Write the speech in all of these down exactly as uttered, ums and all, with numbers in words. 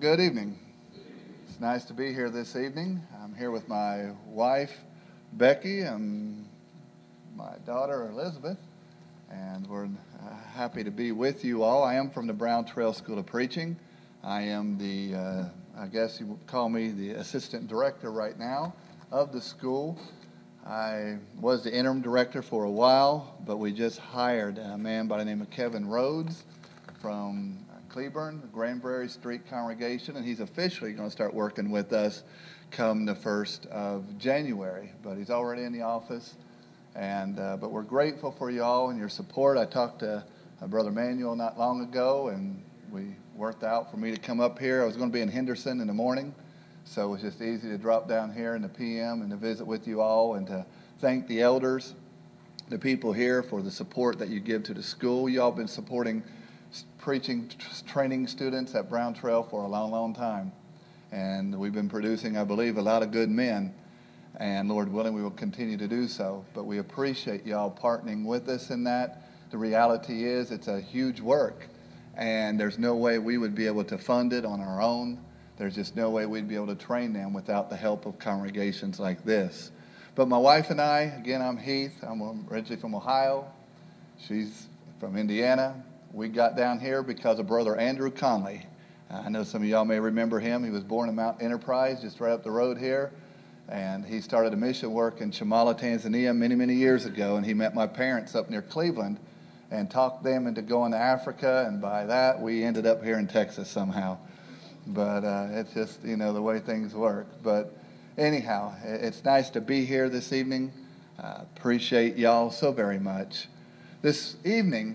good evening. It's nice to be here this evening. I'm here with my wife, Becky, and my daughter, Elizabeth, and we're uh, happy to be with you all. I am from the Brown Trail School of Preaching. I am the, uh, I guess you would call me the assistant director right now of the school. I was the interim director for a while, but we just hired a man by the name of Kevin Rhodes from Cleburne, the Granbury Street congregation, and he's officially going to start working with us come the first of January. But he's already in the office, and uh, but we're grateful for you all and your support. I talked to uh, Brother Manuel not long ago, and we worked out for me to come up here. I was going to be in Henderson in the morning, so it was just easy to drop down here in the P M and to visit with you all and to thank the elders, the people here, for the support that you give to the school. You all have been supporting preaching training students at Brown Trail for a long, long time. And we've been producing, I believe, a lot of good men. And Lord willing, we will continue to do so. But we appreciate y'all partnering with us in that. The reality is it's a huge work. And there's no way we would be able to fund it on our own. There's just no way we'd be able to train them without the help of congregations like this. But my wife and I, again, I'm Heath. I'm originally from Ohio. She's from Indiana. We got down here because of Brother Andrew Conley. Uh, I know some of y'all may remember him. He was born in Mount Enterprise, just right up the road here. And he started a mission work in Chamala, Tanzania many, many years ago. And he met my parents up near Cleveland and talked them into going to Africa. And by that, we ended up here in Texas somehow. But uh, it's just, you know, the way things work. But anyhow, it's nice to be here this evening. Uh, appreciate y'all so very much. This evening,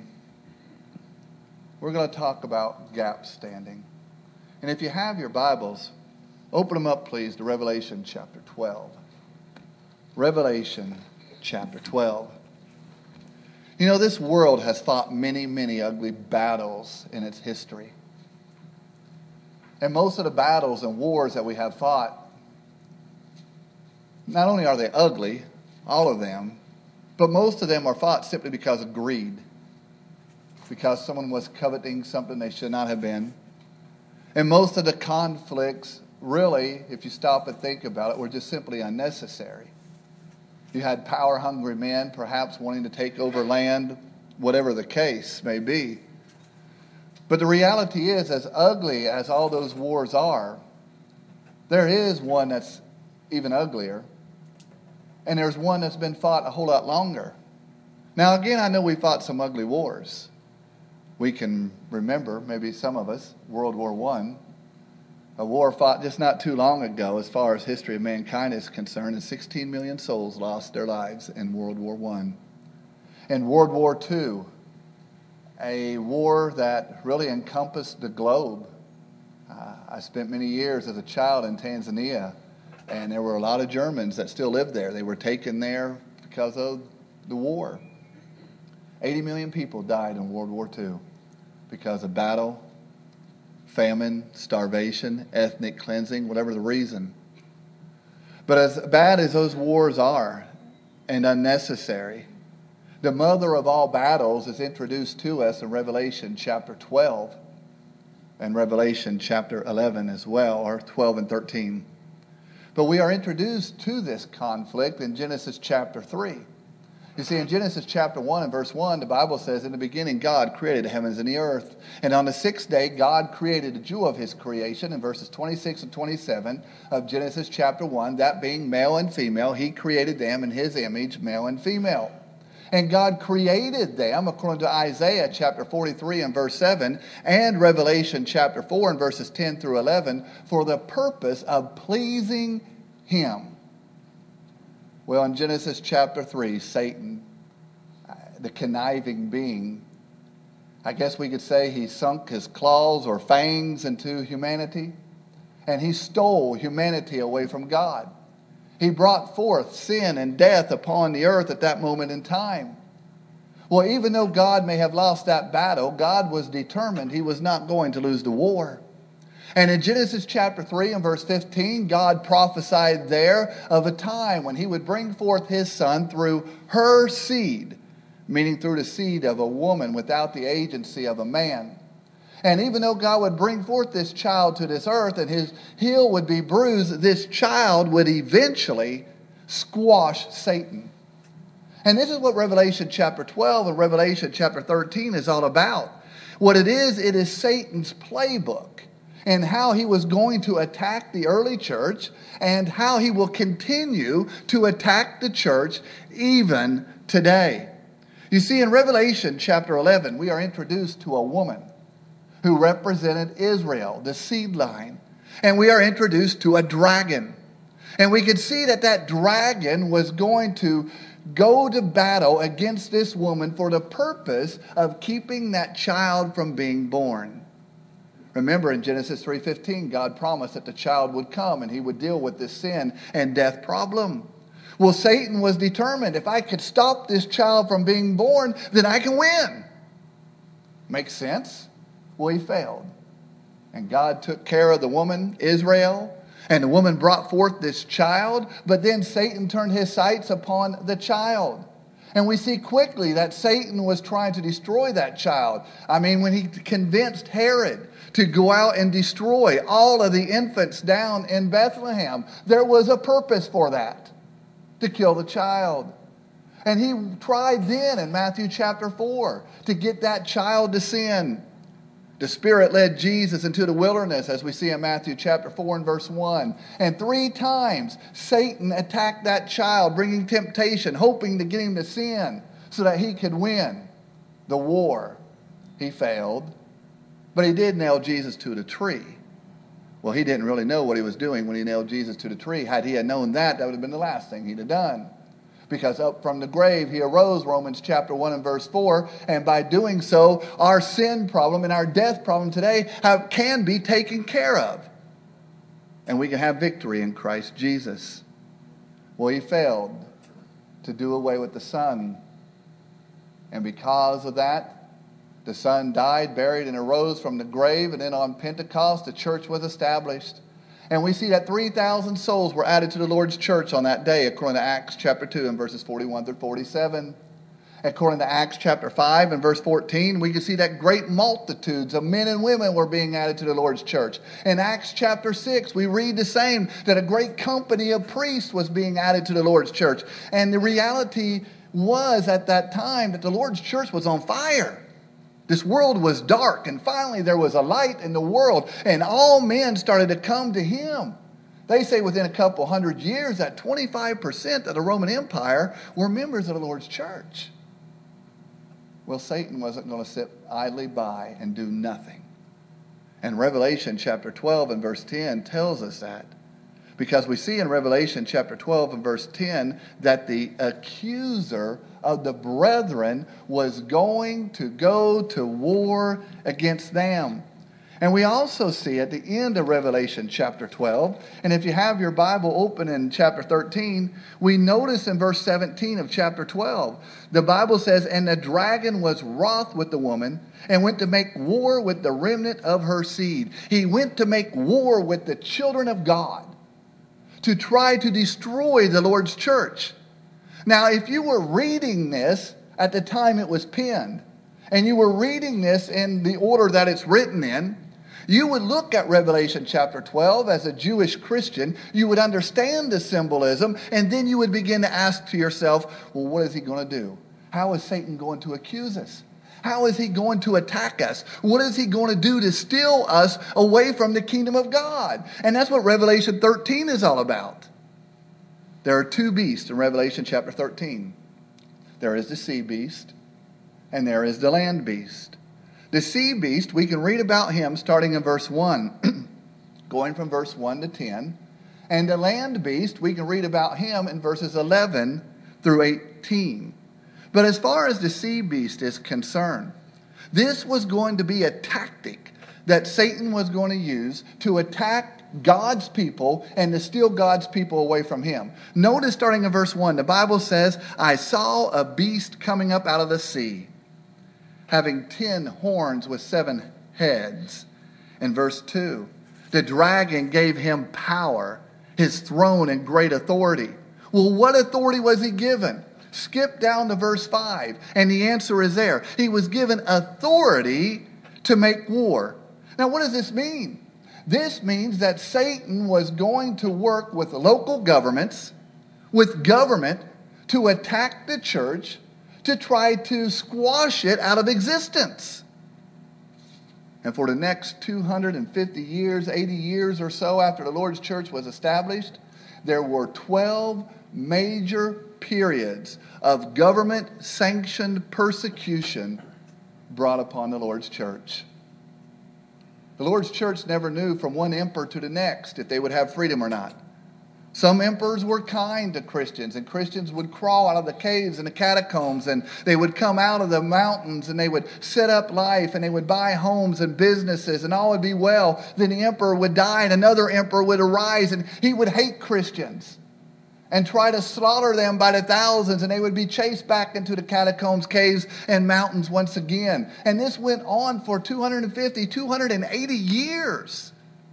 we're going to talk about gap standing. And if you have your Bibles, open them up, please, to Revelation chapter twelve. Revelation chapter twelve. You know, this world has fought many, many ugly battles in its history. And most of the battles and wars that we have fought, not only are they ugly, all of them, but most of them are fought simply because of greed. Because someone was coveting something they should not have been. And most of the conflicts, really, if you stop and think about it, were just simply unnecessary. You had power-hungry men, perhaps wanting to take over land, whatever the case may be. But the reality is, as ugly as all those wars are, there is one that's even uglier. And there's one that's been fought a whole lot longer. Now, again, I know we fought some ugly wars. We can remember, maybe some of us, World War One, a war fought just not too long ago as far as history of mankind is concerned, and sixteen million souls lost their lives in World War One. In World War Two, a war that really encompassed the globe. Uh, I spent many years as a child in Tanzania, and there were a lot of Germans that still lived there. They were taken there because of the war. eighty million people died in World War Two because of battle, famine, starvation, ethnic cleansing, whatever the reason. But as bad as those wars are and unnecessary, the mother of all battles is introduced to us in Revelation chapter twelve and Revelation chapter eleven as well, or twelve and thirteen. But we are introduced to this conflict in Genesis chapter three. You see, in Genesis chapter one and verse one, the Bible says, in the beginning God created the heavens and the earth. And on the sixth day, God created a Jew of his creation. In verses twenty-six and twenty-seven of Genesis chapter one, that being male and female, he created them in his image, male and female. And God created them, according to Isaiah chapter forty-three and verse seven, and Revelation chapter four and verses ten through eleven, for the purpose of pleasing him. Well, in Genesis chapter three, Satan, the conniving being, I guess we could say he sunk his claws or fangs into humanity, and he stole humanity away from God. He brought forth sin and death upon the earth at that moment in time. Well, even though God may have lost that battle, God was determined he was not going to lose the war. And in Genesis chapter three and verse fifteen, God prophesied there of a time when he would bring forth his son through her seed, meaning through the seed of a woman without the agency of a man. And even though God would bring forth this child to this earth and his heel would be bruised, this child would eventually squash Satan. And this is what Revelation chapter twelve and Revelation chapter thirteen is all about. What it is, it is Satan's playbook and how he was going to attack the early church and how he will continue to attack the church even today. You see, in Revelation chapter eleven, we are introduced to a woman who represented Israel, the seed line. And we are introduced to a dragon. And we can see that that dragon was going to go to battle against this woman for the purpose of keeping that child from being born. Remember in Genesis three fifteen, God promised that the child would come and he would deal with this sin and death problem. Well, Satan was determined, if I could stop this child from being born, then I can win. Makes sense? Well, he failed. And God took care of the woman, Israel, and the woman brought forth this child, but then Satan turned his sights upon the child. And we see quickly that Satan was trying to destroy that child. I mean, when he convinced Herod to go out and destroy all of the infants down in Bethlehem, there was a purpose for that, to kill the child. And he tried then in Matthew chapter four to get that child to sin. The Spirit led Jesus into the wilderness, as we see in Matthew chapter four and verse one. And three times Satan attacked that child, bringing temptation, hoping to get him to sin so that he could win the war. He failed, but he did nail Jesus to the tree. Well, he didn't really know what he was doing when he nailed Jesus to the tree. Had he had known that, that would have been the last thing he'd have done. Because up from the grave he arose, Romans chapter one and verse four. And by doing so, our sin problem and our death problem today have, can be taken care of. And we can have victory in Christ Jesus. Well, he failed to do away with the Son. And because of that, the Son died, buried, and arose from the grave. And then on Pentecost, the church was established. And we see that three thousand souls were added to the Lord's church on that day, according to Acts chapter two and verses forty-one through forty-seven. According to Acts chapter five and verse fourteen, we can see that great multitudes of men and women were being added to the Lord's church. In Acts chapter six, we read the same, that a great company of priests was being added to the Lord's church. And the reality was at that time that the Lord's church was on fire. This world was dark, and finally there was a light in the world, and all men started to come to him. They say within a couple hundred years that twenty-five percent of the Roman Empire were members of the Lord's church. Well, Satan wasn't going to sit idly by and do nothing. And Revelation chapter twelve and verse ten tells us that. Because we see in Revelation chapter twelve and verse ten that the accuser of the brethren was going to go to war against them. And we also see at the end of Revelation chapter twelve, and if you have your Bible open in chapter thirteen, we notice in verse seventeen of chapter twelve, the Bible says, "And the dragon was wroth with the woman, and went to make war with the remnant of her seed." He went to make war with the children of God, to try to destroy the Lord's church. Now, if you were reading this at the time it was penned, and you were reading this in the order that it's written in, you would look at Revelation chapter twelve as a Jewish Christian. You would understand the symbolism, and then you would begin to ask to yourself, well, what is he going to do? How is Satan going to accuse us? How is he going to attack us? What is he going to do to steal us away from the kingdom of God? And that's what Revelation thirteen is all about. There are two beasts in Revelation chapter thirteen. There is the sea beast, and there is the land beast. The sea beast, we can read about him starting in verse one, going from verse one to ten. And the land beast, we can read about him in verses eleven through eighteen. But as far as the sea beast is concerned, this was going to be a tactic that Satan was going to use to attack God's people and to steal God's people away from him. Notice starting in verse one, the Bible says, "I saw a beast coming up out of the sea, having ten horns with seven heads." In verse two, "The dragon gave him power, his throne and great authority." Well, what authority was he given? Skip down to verse five, and the answer is there. He was given authority to make war. Now, what does this mean? This means that Satan was going to work with local governments, with government, to attack the church, to try to squash it out of existence. And for the next two hundred fifty years, eighty years or so after the Lord's church was established, there were twelve major periods of government-sanctioned persecution brought upon the Lord's church. The Lord's church never knew from one emperor to the next if they would have freedom or not. Some emperors were kind to Christians, and Christians would crawl out of the caves and the catacombs, and they would come out of the mountains, and they would set up life, and they would buy homes and businesses, and all would be well. Then the emperor would die, and another emperor would arise, and he would hate Christians and try to slaughter them by the thousands, and they would be chased back into the catacombs, caves, and mountains once again. And this went on for two hundred fifty, two hundred eighty years.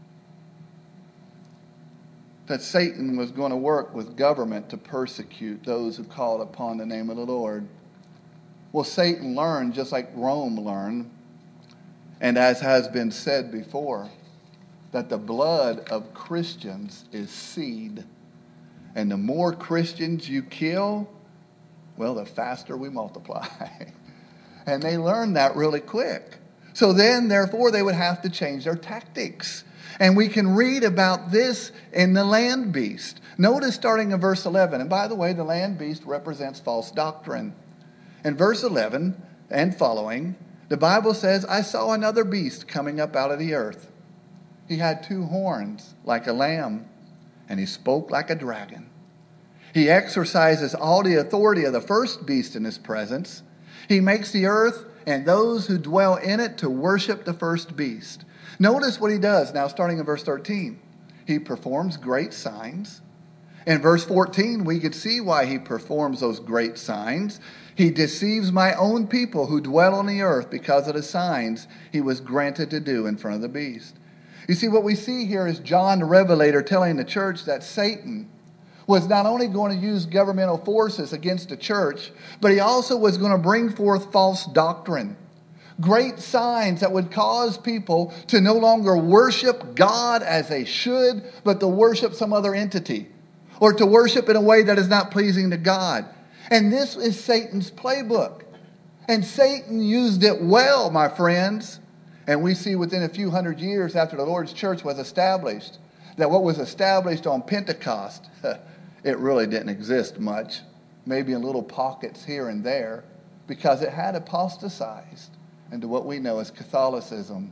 That Satan was going to work with government to persecute those who called upon the name of the Lord. Well, Satan learned just like Rome learned, and as has been said before, that the blood of Christians is seed. And the more Christians you kill, well, the faster we multiply. And they learned that really quick. So then, therefore, they would have to change their tactics. And we can read about this in the land beast. Notice starting in verse eleven. And by the way, the land beast represents false doctrine. In verse eleven and following, the Bible says, I saw another beast coming up out of the earth. He had two horns like a lamb, and he spoke like a dragon. He exercises all the authority of the first beast in his presence. He makes the earth and those who dwell in it to worship the first beast. Notice what he does now, starting in verse thirteen. He performs great signs. In verse fourteen, we could see why he performs those great signs. He deceives my own people who dwell on the earth because of the signs he was granted to do in front of the beast. You see, what we see here is John the Revelator telling the church that Satan was not only going to use governmental forces against the church, but he also was going to bring forth false doctrine. Great signs that would cause people to no longer worship God as they should, but to worship some other entity, or to worship in a way that is not pleasing to God. And this is Satan's playbook. And Satan used it well, my friends. And we see within a few hundred years after the Lord's church was established, that what was established on Pentecost, it really didn't exist much, maybe in little pockets here and there, because it had apostatized into what we know as Catholicism.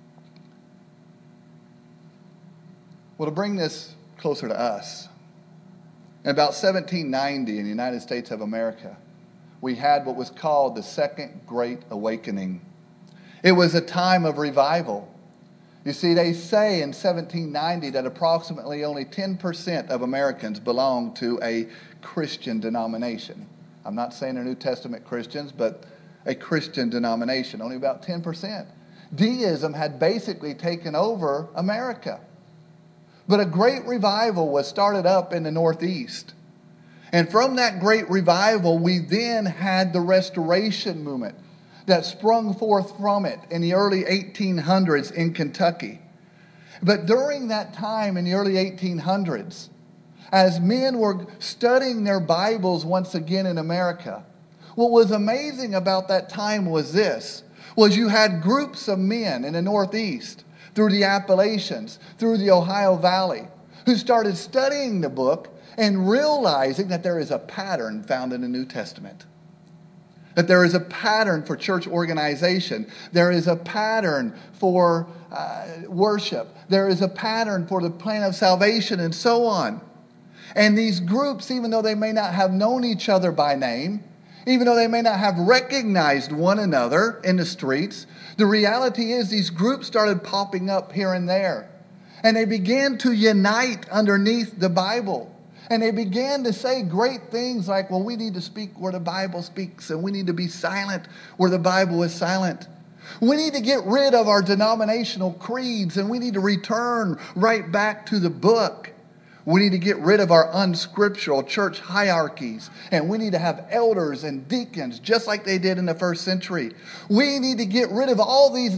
Well, to bring this closer to us, in about seventeen ninety in the United States of America, we had what was called the Second Great Awakening. It was a time of revival. You see, they say in seventeen ninety that approximately only ten percent of Americans belong to a Christian denomination. I'm not saying they're New Testament Christians, but a Christian denomination, only about ten percent. Deism had basically taken over America. But a great revival was started up in the Northeast. And from that great revival, we then had the Restoration movement that sprung forth from it in the early eighteen hundreds in Kentucky. But during that time in the early eighteen hundreds, as men were studying their Bibles once again in America, what was amazing about that time was this, was you had groups of men in the Northeast, through the Appalachians, through the Ohio Valley, who started studying the book and realizing that there is a pattern found in the New Testament. That there is a pattern for church organization. There is a pattern for uh, worship. There is a pattern for the plan of salvation and so on. And these groups, even though they may not have known each other by name, even though they may not have recognized one another in the streets, the reality is these groups started popping up here and there. And they began to unite underneath the Bible. And they began to say great things like, well, we need to speak where the Bible speaks, and we need to be silent where the Bible is silent. We need to get rid of our denominational creeds, and we need to return right back to the book. We need to get rid of our unscriptural church hierarchies, and we need to have elders and deacons just like they did in the first century. We need to get rid of all these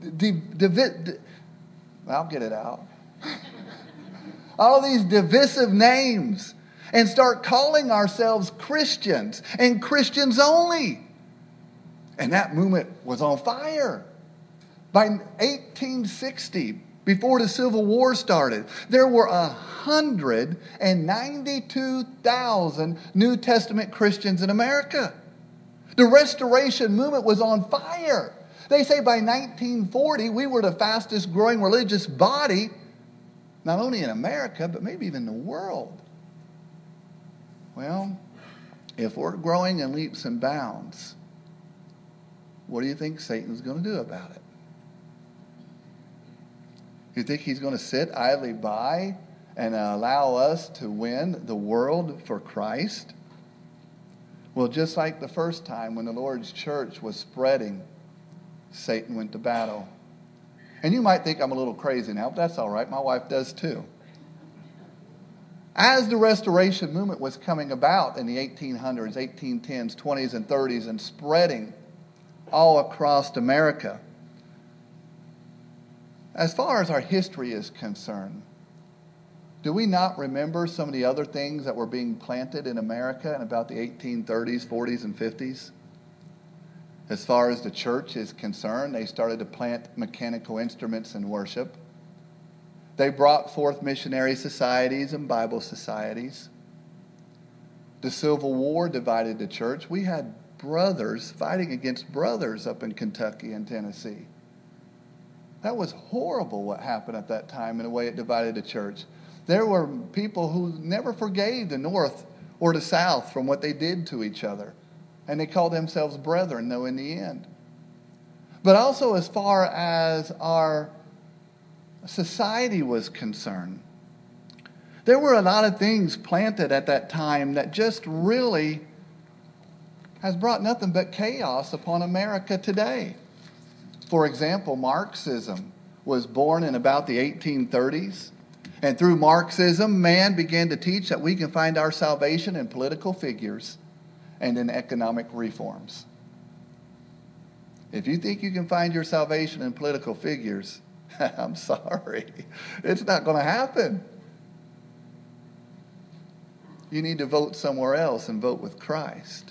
div, div, I'll get it out. All these divisive names and start calling ourselves Christians and Christians only. And that movement was on fire. By eighteen sixty, before the Civil War started, there were one hundred ninety-two thousand New Testament Christians in America. The Restoration movement was on fire. They say by nineteen forty, we were the fastest growing religious body, not only in America, but maybe even the world. Well, if we're growing in leaps and bounds, what do you think Satan's going to do about it? You think he's going to sit idly by and allow us to win the world for Christ? Well, just like the first time when the Lord's church was spreading, Satan went to battle. And you might think I'm a little crazy now, but that's all right. My wife does too. As the Restoration movement was coming about in the eighteen hundreds, eighteen tens, twenties, and thirties and spreading all across America, as far as our history is concerned, do we not remember some of the other things that were being planted in America in about the eighteen thirties, forties, and fifties? As far as the church is concerned, they started to plant mechanical instruments in worship. They brought forth missionary societies and Bible societies. The Civil War divided the church. We had brothers fighting against brothers up in Kentucky and Tennessee. That was horrible what happened at that time in the way it divided the church. There were people who never forgave the North or the South from what they did to each other. And they called themselves brethren, though, in the end. But also as far as our society was concerned, there were a lot of things planted at that time that just really has brought nothing but chaos upon America today. For example, Marxism was born in about the eighteen thirties. And through Marxism, man began to teach that we can find our salvation in political figures and in economic reforms. If you think you can find your salvation in political figures, I'm sorry. It's not going to happen. You need to vote somewhere else and vote with Christ.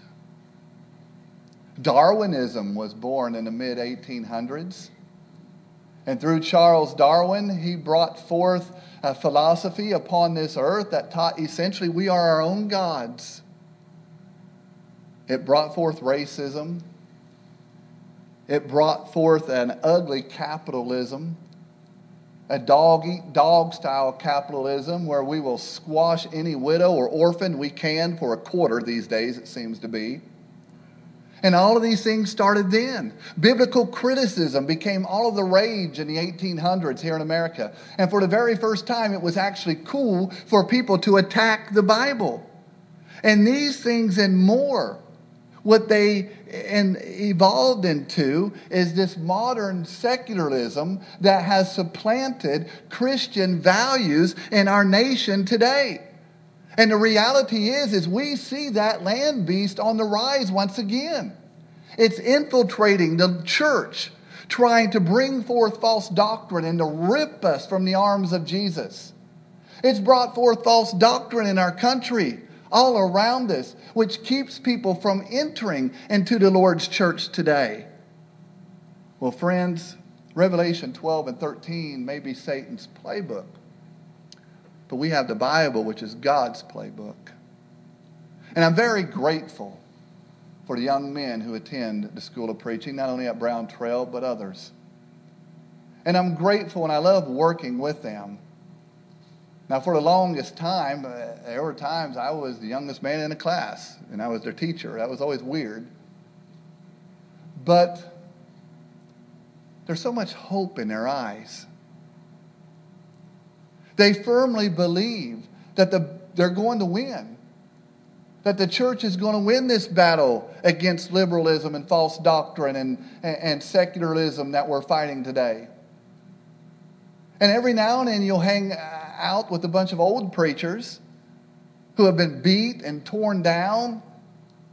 Darwinism was born in the mid eighteen hundreds. And through Charles Darwin, he brought forth a philosophy upon this earth that taught essentially we are our own gods. It brought forth racism. It brought forth an ugly capitalism, a dog-eat dog style capitalism where we will squash any widow or orphan we can for a quarter these days, it seems to be. And all of these things started then. Biblical criticism became all of the rage in the eighteen hundreds here in America. And for the very first time, it was actually cool for people to attack the Bible. And these things and more, what they and evolved into is this modern secularism that has supplanted Christian values in our nation today. And the reality is, is we see that land beast on the rise once again. It's infiltrating the church, trying to bring forth false doctrine and to rip us from the arms of Jesus. It's brought forth false doctrine in our country, all around us, which keeps people from entering into the Lord's church today. Well, friends, Revelation twelve and thirteen may be Satan's playbook. But we have the Bible, which is God's playbook. And I'm very grateful for the young men who attend the School of Preaching, not only at Brown Trail, but others. And I'm grateful and I love working with them. Now, for the longest time, uh, there were times I was the youngest man in the class, and I was their teacher. That was always weird. But there's so much hope in their eyes. They firmly believe that the, they're going to win. That the church is going to win this battle against liberalism and false doctrine and, and, and secularism that we're fighting today. And every now and then you'll hang out with a bunch of old preachers who have been beat and torn down.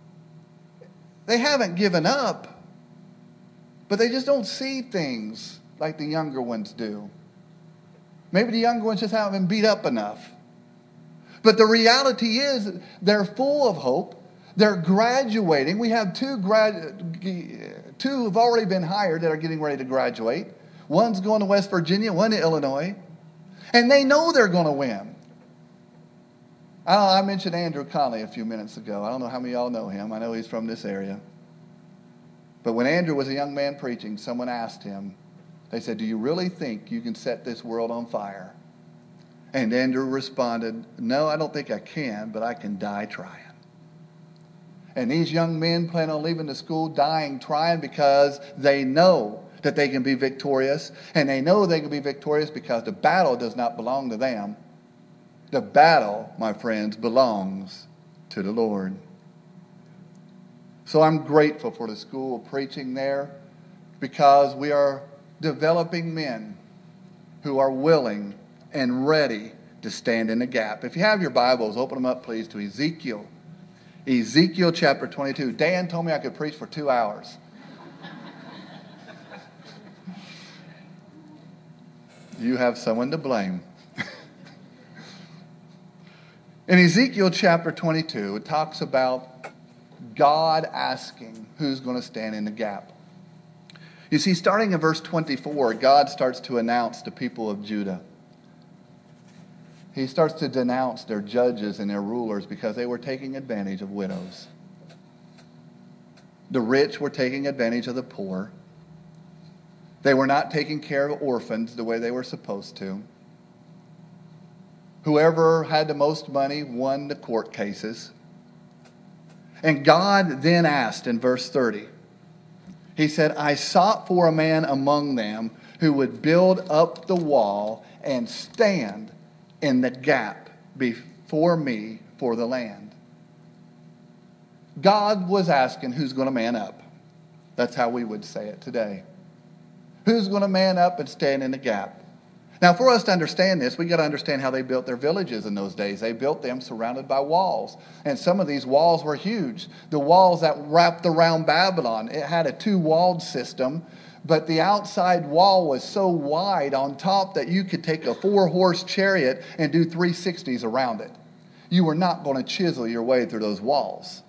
They haven't given up, but they just don't see things like the younger ones do. Maybe the younger ones just haven't been beat up enough. But the reality is they're full of hope. They're graduating. We have two grad, two have already been hired that are getting ready to graduate. One's going to West Virginia, one to Illinois. And they know they're going to win. I, know, I mentioned Andrew Conley a few minutes ago. I don't know how many of y'all know him. I know he's from this area. But when Andrew was a young man preaching, someone asked him, they said, do you really think you can set this world on fire? And Andrew responded, no, I don't think I can, but I can die trying. And these young men plan on leaving the school dying trying because they know that they can be victorious. And they know they can be victorious because the battle does not belong to them. The battle, my friends, belongs to the Lord. So I'm grateful for the school of preaching there because we are developing men who are willing and ready to stand in the gap. If you have your Bibles, open them up, please, to Ezekiel. Ezekiel chapter twenty-two. Dan told me I could preach for two hours. You have someone to blame. In Ezekiel chapter twenty-two, it talks about God asking who's going to stand in the gap. You see, starting in verse twenty-four, God starts to announce the people of Judah. He starts to denounce their judges and their rulers because they were taking advantage of widows. The rich were taking advantage of the poor. They were not taking care of orphans the way they were supposed to. Whoever had the most money won the court cases. And God then asked in verse thirty, He said, I sought for a man among them who would build up the wall and stand in the gap before me for the land. God was asking who's going to man up. That's how we would say it today. Who's going to man up and stand in the gap? Now, for us to understand this, we got to understand how they built their villages in those days. They built them surrounded by walls. And some of these walls were huge. The walls that wrapped around Babylon, it had a two-walled system, but the outside wall was so wide on top that you could take a four-horse chariot and do three sixties around it. You were not going to chisel your way through those walls.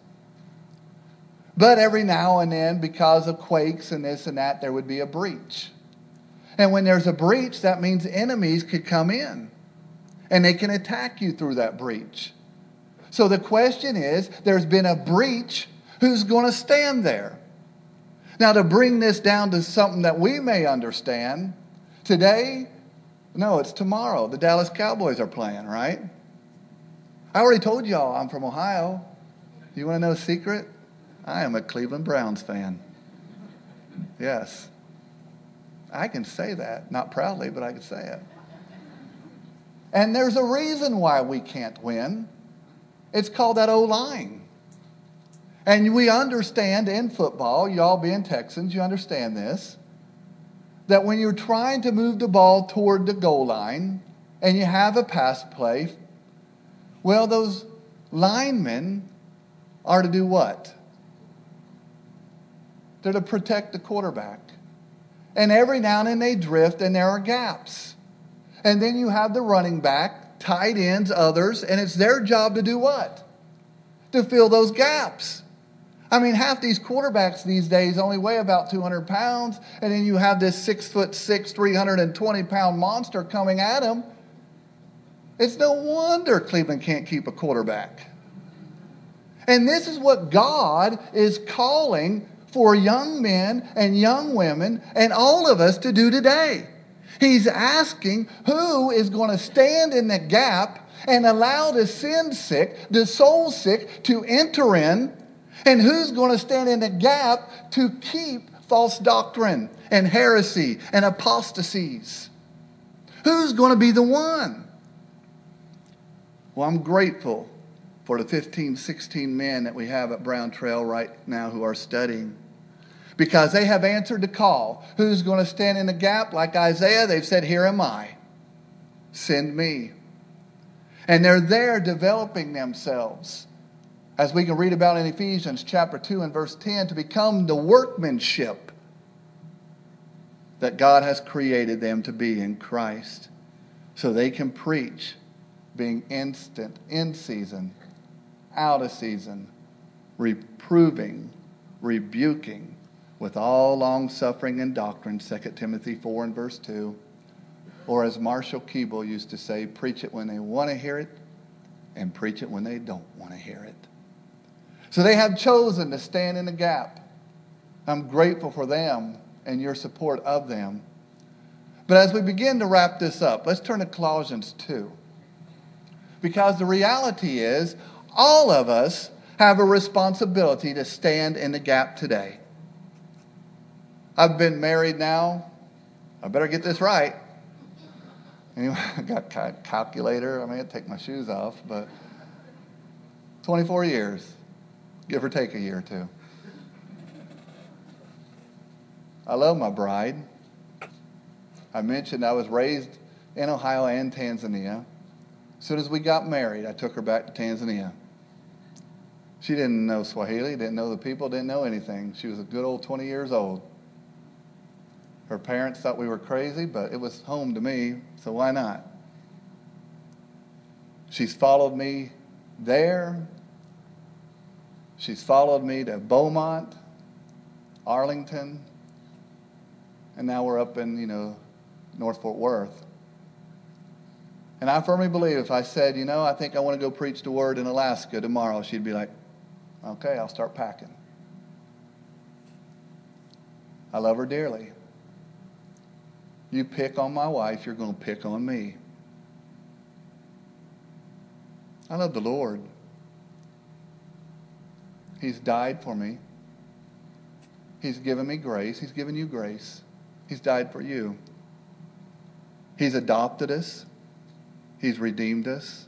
But every now and then, because of quakes and this and that, there would be a breach. And when there's a breach, that means enemies could come in. And they can attack you through that breach. So the question is, there's been a breach. Who's going to stand there? Now, to bring this down to something that we may understand, today, no, it's tomorrow. The Dallas Cowboys are playing, right? I already told y'all I'm from Ohio. You want to know a secret? I am a Cleveland Browns fan. Yes. I can say that, not proudly, but I can say it. And there's a reason why we can't win. It's called that O-line. And we understand in football, y'all being Texans, you understand this, that when you're trying to move the ball toward the goal line and you have a pass play, well, those linemen are to do what? They're to protect the quarterback. And every now and then they drift and there are gaps. And then you have the running back, tight ends, others, and it's their job to do what? To fill those gaps. I mean, half these quarterbacks these days only weigh about two hundred pounds, and then you have this six foot six, three hundred twenty pound monster coming at them. It's no wonder Cleveland can't keep a quarterback. And this is what God is calling for young men and young women and all of us to do today. He's asking who is going to stand in the gap and allow the sin sick, the soul sick to enter in, and who's going to stand in the gap to keep false doctrine and heresy and apostasies. Who's going to be the one? Well, I'm grateful for the fifteen, sixteen men that we have at Brown Trail right now who are studying. Because they have answered the call. Who's going to stand in the gap? Like Isaiah, they've said, here am I. Send me. And they're there developing themselves. As we can read about in Ephesians chapter two and verse ten, to become the workmanship that God has created them to be in Christ, so they can preach, being instant, in season, out of season, reproving, rebuking, with all long-suffering and doctrine, Second Timothy four and verse two. Or as Marshall Keeble used to say, preach it when they want to hear it and preach it when they don't want to hear it. So they have chosen to stand in the gap. I'm grateful for them and your support of them. But as we begin to wrap this up, let's turn to Colossians two. Because the reality is, all of us have a responsibility to stand in the gap today. I've been married now. I better get this right. Anyway, I got a calculator. I may have to take my shoes off, but twenty-four years, give or take a year or two. I love my bride. I mentioned I was raised in Ohio and Tanzania. As soon as we got married, I took her back to Tanzania. She didn't know Swahili, didn't know the people, didn't know anything. She was a good old twenty years old. Her parents thought we were crazy, but it was home to me, so why not? She's followed me there. She's followed me to Beaumont, Arlington, and now we're up in, you know, North Fort Worth. And I firmly believe if I said, you know, I think I want to go preach the word in Alaska tomorrow, she'd be like, okay, I'll start packing. I love her dearly. You pick on my wife, you're going to pick on me. I love the Lord. He's died for me. He's given me grace. He's given you grace. He's died for you. He's adopted us. He's redeemed us.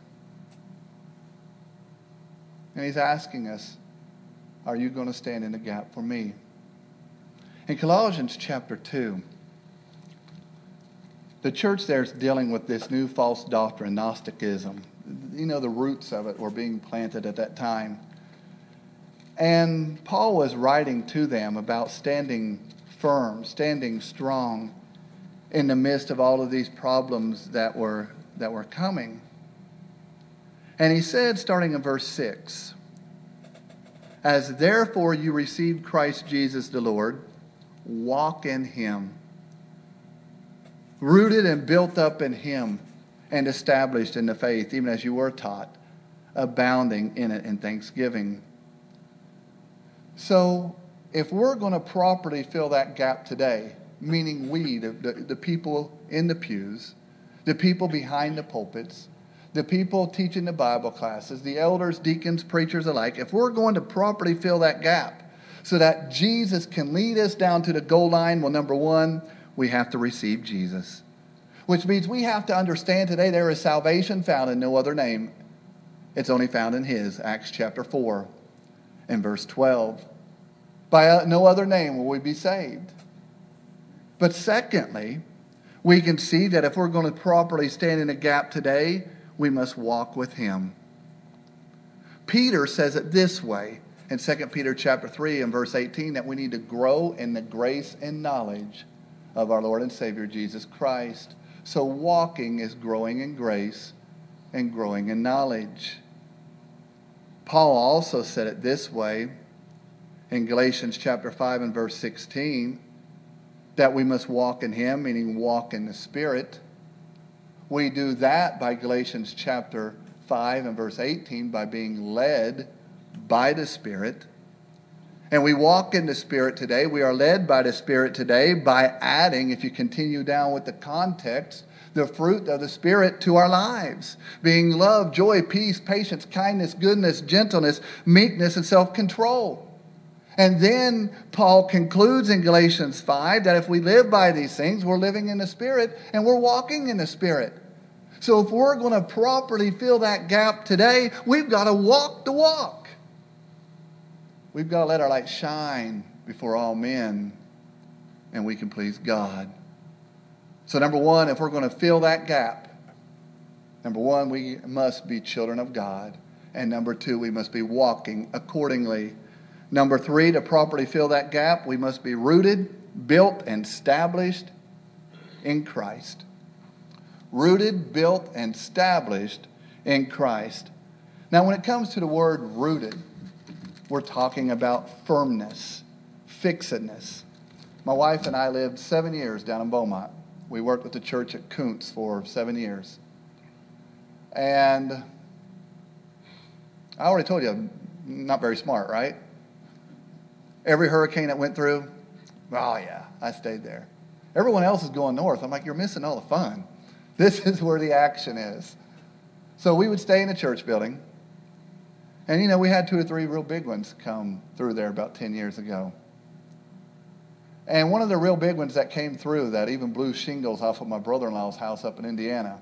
And He's asking us, are you going to stand in the gap for me? In Colossians chapter two, the church there is dealing with this new false doctrine, Gnosticism. You know, the roots of it were being planted at that time. And Paul was writing to them about standing firm, standing strong in the midst of all of these problems that were that were coming. And he said, starting in verse six, as therefore you received Christ Jesus the Lord, walk in Him, rooted and built up in Him, and established in the faith, even as you were taught, abounding in it in thanksgiving. So, if we're going to properly fill that gap today, meaning we, the, the, the people in the pews, the people behind the pulpits, the people teaching the Bible classes, the elders, deacons, preachers alike, if we're going to properly fill that gap so that Jesus can lead us down to the goal line, well, number one, we have to receive Jesus. Which means we have to understand today there is salvation found in no other name. It's only found in His, Acts chapter four and verse twelve. By no other name will we be saved. But secondly, we can see that if we're going to properly stand in a gap today, we must walk with Him. Peter says it this way in Second Peter chapter three and verse eighteen, that we need to grow in the grace and knowledge of our Lord and Savior Jesus Christ. So walking is growing in grace and growing in knowledge. Paul also said it this way in Galatians chapter five and verse sixteen, that we must walk in Him, meaning walk in the Spirit. We do that by Galatians chapter five and verse eighteen, by being led by the Spirit. And we walk in the Spirit today. We are led by the Spirit today by adding, if you continue down with the context, the fruit of the Spirit to our lives. Being love, joy, peace, patience, kindness, goodness, gentleness, meekness, and self-control. And then Paul concludes in Galatians five that if we live by these things, we're living in the Spirit and we're walking in the Spirit. So if we're going to properly fill that gap today, we've got to walk the walk. We've got to let our light shine before all men, and we can please God. So number one, if we're going to fill that gap, number one, we must be children of God. And number two, we must be walking accordingly. Number three, to properly fill that gap, we must be rooted, built, and established in Christ. Rooted, built, and established in Christ. Now, when it comes to the word rooted, we're talking about firmness, fixedness. My wife and I lived seven years down in Beaumont. We worked with the church at Kuntz for seven years. And I already told you, I'm not very smart, right? Every hurricane that went through, oh yeah, I stayed there. Everyone else is going north. I'm like, you're missing all the fun. This is where the action is. So we would stay in the church building. And, you know, we had two or three real big ones come through there about ten years ago. And one of the real big ones that came through that even blew shingles off of my brother-in-law's house up in Indiana.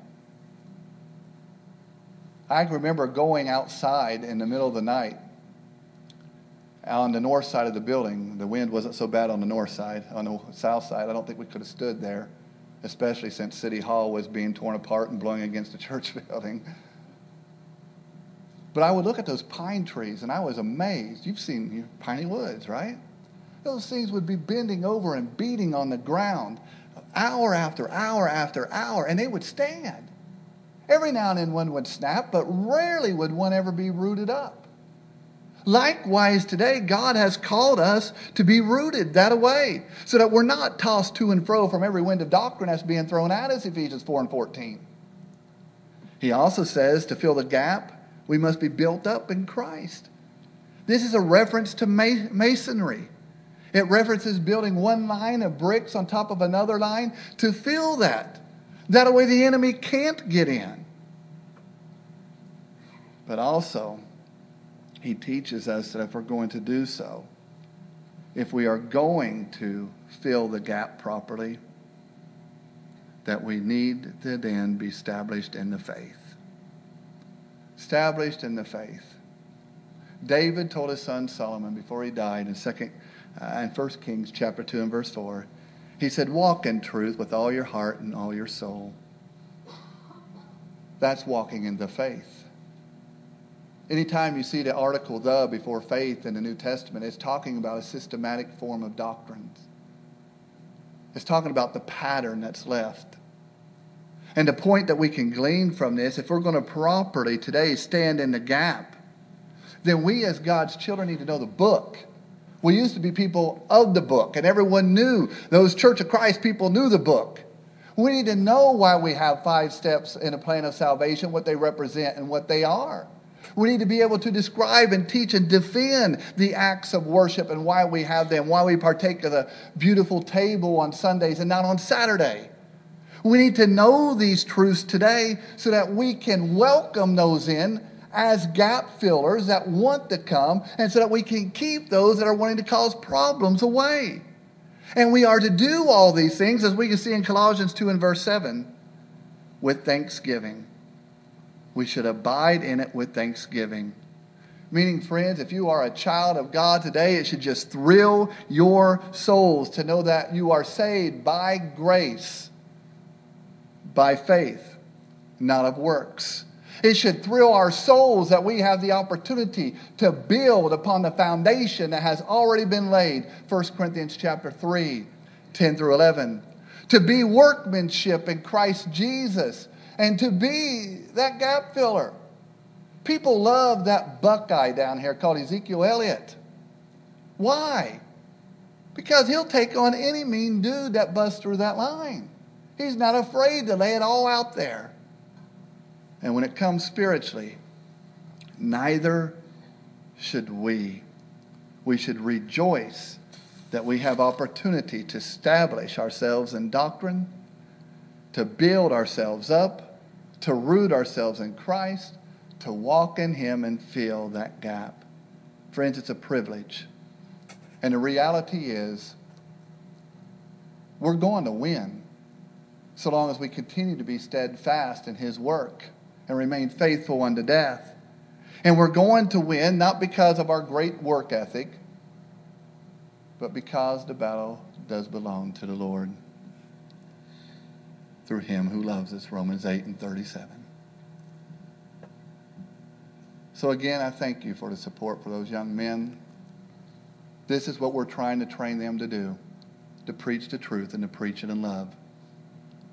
I remember going outside in the middle of the night on the north side of the building. The wind wasn't so bad on the north side. On the south side, I don't think we could have stood there, especially since City Hall was being torn apart and blowing against the church building. But I would look at those pine trees, and I was amazed. You've seen piney woods, right? Those things would be bending over and beating on the ground hour after hour after hour, and they would stand. Every now and then one would snap, but rarely would one ever be rooted up. Likewise, today, God has called us to be rooted that way, so that we're not tossed to and fro from every wind of doctrine that's being thrown at us, Ephesians four and fourteen. He also says to fill the gap, we must be built up in Christ. This is a reference to masonry. It references building one line of bricks on top of another line to fill that. That way the enemy can't get in. But also, he teaches us that if we're going to do so, if we are going to fill the gap properly, that we need to then be established in the faith. Established in the faith. David told his son Solomon before he died in second uh, in First Kings chapter two and verse four, he said, walk in truth with all your heart and all your soul. That's walking in the faith. Anytime you see the article the before faith in the New Testament, it's talking about a systematic form of doctrines. It's talking about the pattern that's left. And the point that we can glean from this, if we're going to properly today stand in the gap, then we as God's children need to know the book. We used to be people of the book, and everyone knew. Those Church of Christ people knew the book. We need to know why we have five steps in a plan of salvation, what they represent and what they are. We need to be able to describe and teach and defend the acts of worship and why we have them, why we partake of the beautiful table on Sundays and not on Saturday. We need to know these truths today so that we can welcome those in as gap fillers that want to come, and so that we can keep those that are wanting to cause problems away. And we are to do all these things, as we can see in Colossians two and verse seven, with thanksgiving. We should abide in it with thanksgiving. Meaning, friends, if you are a child of God today, it should just thrill your souls to know that you are saved by grace, by faith, not of works. It should thrill our souls that we have the opportunity to build upon the foundation that has already been laid. First Corinthians chapter three, ten through eleven. To be workmanship in Christ Jesus, and to be that gap filler. People love that Buckeye down here called Ezekiel Elliott. Why? Because he'll take on any mean dude that busts through that line. He's not afraid to lay it all out there. And when it comes spiritually, neither should we. We should rejoice that we have opportunity to establish ourselves in doctrine, to build ourselves up, to root ourselves in Christ, to walk in Him and fill that gap. Friends, it's a privilege. And the reality is, we're going to win so long as we continue to be steadfast in His work and remain faithful unto death. And we're going to win not because of our great work ethic, but because the battle does belong to the Lord through Him who loves us, Romans eight and thirty-seven. So again, I thank you for the support for those young men. This is what we're trying to train them to do, to preach the truth and to preach it in love.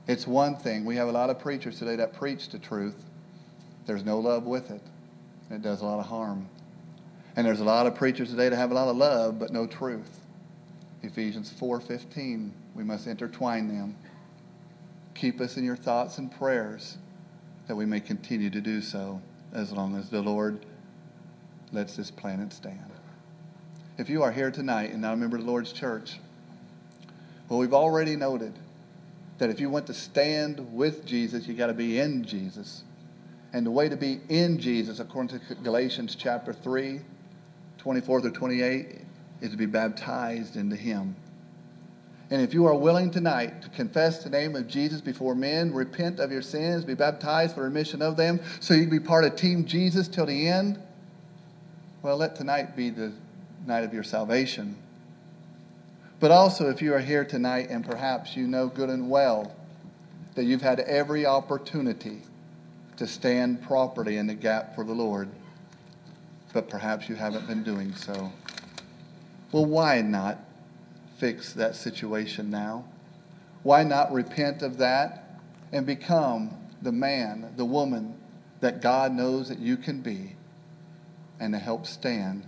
It's one thing. We have a lot of preachers today that preach the truth. There's no love with it. It does a lot of harm. And there's a lot of preachers today that have a lot of love, but no truth. Ephesians four fifteen, we must intertwine them. Keep us in your thoughts and prayers that we may continue to do so as long as the Lord lets this planet stand. If you are here tonight and not a member of the Lord's church, well, we've already noted that if you want to stand with Jesus, you got to be in Jesus. And the way to be in Jesus, according to Galatians chapter three, twenty-four through twenty-eight, is to be baptized into him. And if you are willing tonight to confess the name of Jesus before men, repent of your sins, be baptized for remission of them, so you can be part of Team Jesus till the end, well, let tonight be the night of your salvation. But also, if you are here tonight and perhaps you know good and well that you've had every opportunity to stand properly in the gap for the Lord, but perhaps you haven't been doing so, well, why not fix that situation now? Why not repent of that and become the man, the woman that God knows that you can be, and to help stand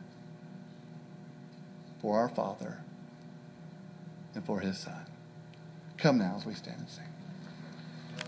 for our Father and for his Son? Come now as we stand and sing.